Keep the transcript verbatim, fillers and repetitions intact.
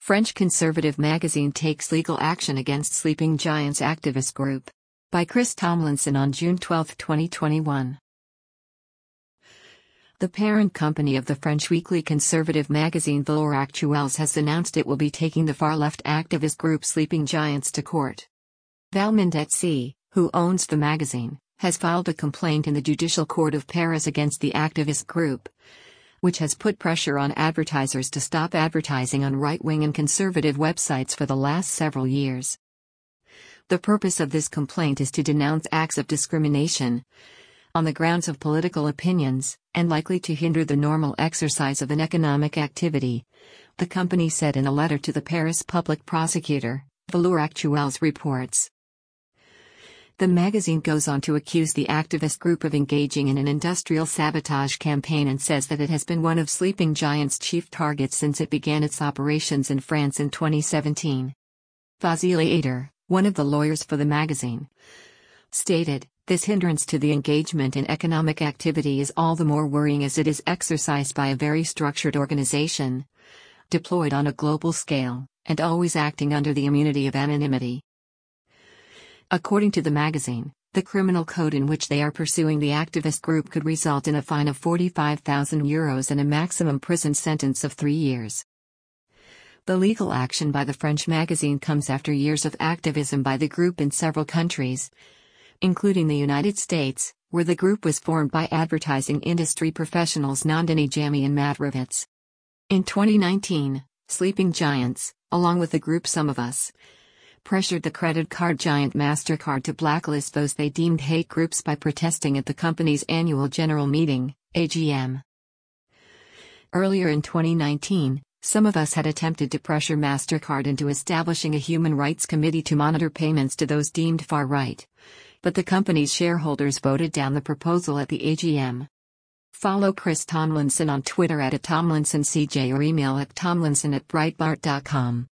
French conservative magazine takes legal action against Sleeping Giants activist group. By Chris Tomlinson on June twelfth, twenty twenty-one. The parent company of the French weekly conservative magazine Valeurs Actuelles has announced it will be taking the far-left activist group Sleeping Giants to court. Valmont et Cie, who owns the magazine, has filed a complaint in the Judicial Court of Paris against the activist group, which has put pressure on advertisers to stop advertising on right-wing and conservative websites for the last several years. The purpose of this complaint is to denounce acts of discrimination on the grounds of political opinions, and likely to hinder the normal exercise of an economic activity, the company said in a letter to the Paris public prosecutor. Valeurs Actuelles reports. The magazine goes on to accuse the activist group of engaging in an industrial sabotage campaign and says that it has been one of Sleeping Giants' chief targets since it began its operations in France in twenty seventeen. Fazil Ader, one of the lawyers for the magazine, stated, "This hindrance to the engagement in economic activity is all the more worrying as it is exercised by a very structured organization, deployed on a global scale, and always acting under the immunity of anonymity." According to the magazine, the criminal code in which they are pursuing the activist group could result in a fine of forty-five thousand euros and a maximum prison sentence of three years. The legal action by the French magazine comes after years of activism by the group in several countries, including the United States, where the group was formed by advertising industry professionals Nandini Jammi and Matt Ravitz. In twenty nineteen, Sleeping Giants, along with the group Some of Us, pressured the credit card giant MasterCard to blacklist those they deemed hate groups by protesting at the company's annual general meeting, A G M. Earlier in twenty nineteen, Some of Us had attempted to pressure MasterCard into establishing a human rights committee to monitor payments to those deemed far-right, but the company's shareholders voted down the proposal at the A G M. Follow Chris Tomlinson on Twitter at Tomlinson C J or email at tomlinson at breitbart dot com.